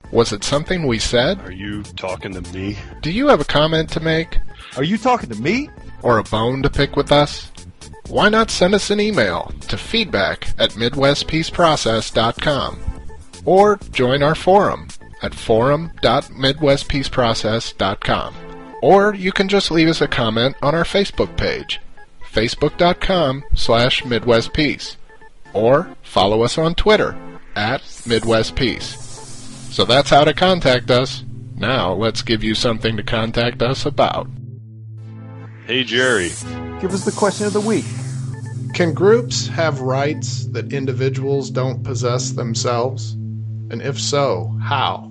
Was it something we said? Are you talking to me? Do you have a comment to make? Are you talking to me? Or a bone to pick with us? Why not send us an email to feedback@midwestpeaceprocess.com or join our forum at forum.midwestpeaceprocess.com. Or you can just leave us a comment on our Facebook page, facebook.com/MidwestPeace, or follow us on Twitter @MidwestPeace. So that's how to contact us. Now let's give you something to contact us about. Hey, Jerry. Give us the question of the week. Can groups have rights that individuals don't possess themselves? And if so, how?